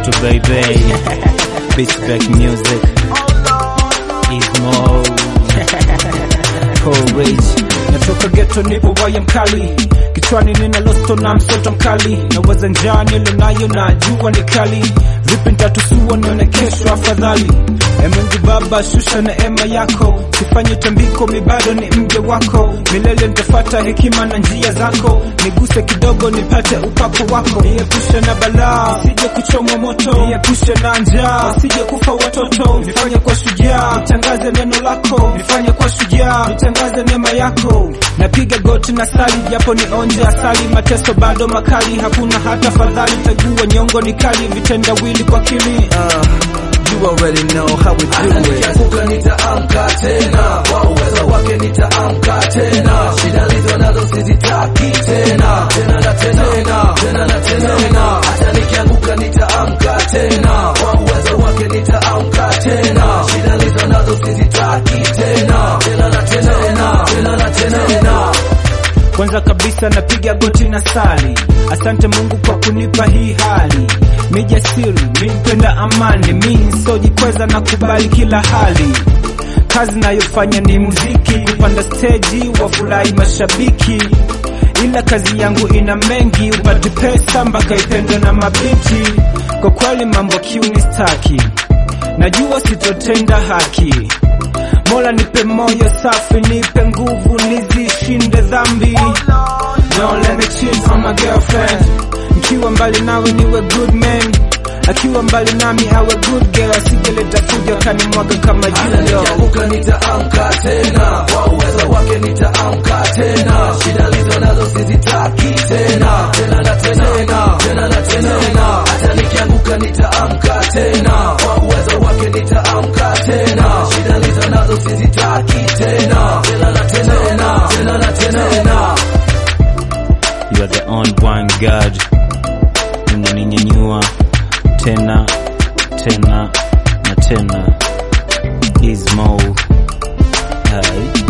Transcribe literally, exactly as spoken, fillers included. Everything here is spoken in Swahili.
Ghetto baby. Beach back music. Is more courage. Natoka ghetto nipo waya mkali, kichwani nina losto na msoto mkali, na waza njaa nilo nayo na jua ni kali, vipi nitatusua nione kesho afadhali. E Mungu Baba shusha neema yako, sifanye tambiko mi bado ni mje wako, milele nitafuata hekima na njia zako, niguse kidogo nipate upako wako, niepushe na balaa sije kuchomwa moto, niepushe na njaa sije kufa watoto, nifanye kwa shujaa nitangaze neno lako, nifanye kwa shujaa nitangaze neema yako. Napiga goti na sali japo ni onje asali, mateso bado makali hakuna hata fadhali, tagua nyongo ni kali vitendawili kwa kili. uh, You already know how we do it. Nikianguka nitaamka tena, kwa uwezo wake nitaamka tena, shida lizo nazo sizitaki tena, tena na tena, tena na tena. Hata nikianguka nitaamka tena, kwa uwezo wake nitaamka tena, shida lizo nazo sizitaki tena, tena na tena, tena na tena. Kwanza kabisa napiga goti na sali, asante Mungu kwa kunipa hii hali, mi jasiri, mi mpenda amani, mi sojikweza na kubali kila hali. Kazi nayofanya ni muziki, kupanda stage wafurahi mashabiki, ila kazi yangu ina mengi, upati pesa mpaka ipendwe na mabinti. Kwa kweli mambo kiuni staki, najua sitotenda haki, Mola nipe moyo safi, nipe nguvu nizishinde dhambi. Don't let me cheat on my girlfriend, nikiwa mbali nawe niwe good man, akiwa mbali nami awe good girl, asijeleta fujo kanimwaga kama junior. Nikianguka nitaamka tena, kwa uwezo wake nitaamka tena, shida lizo nazo sizitaki tena, tena na tena, tena na tena. Hata nikianguka nitaamka tena, kwa uwezo wake nitaamka tena, shida lizo nazo sizitaki tena, tena na tena, tena na tena. You are the only one God, unaninyanyua tena tena na tena. Is more. Hai